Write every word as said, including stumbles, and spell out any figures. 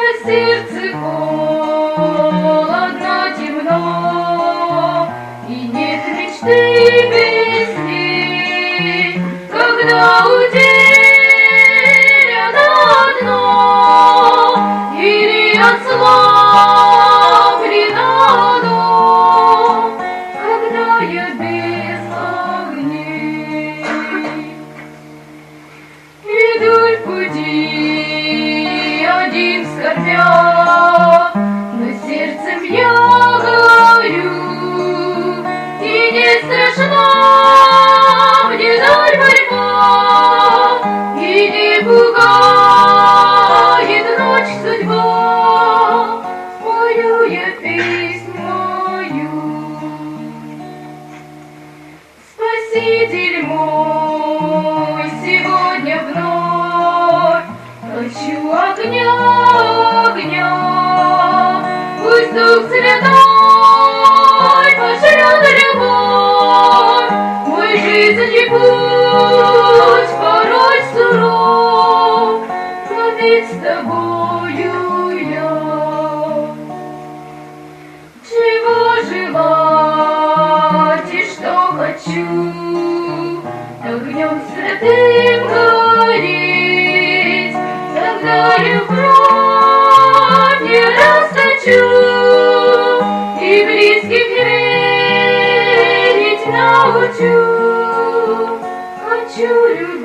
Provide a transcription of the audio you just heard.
сердце холодно, темно, и нет мечты без ней, когда утеряно одно, или отслаблено оно, когда я без огней. Иду в пути, один скорбя, но сердцем я горю, и не страшна мне даль борьба, и не пугает ночь судьба, пою я песнь мою. Спаситель мой, сегодня вновь хочу огня, огня, пусть Дух Святой пошлет любовь, мой жизненный путь порой суров, но ведь с тобою я. Чего желать и что хочу, огнем святым гореть, когда любовь я расточу, и близких верить научу. Хочу любить.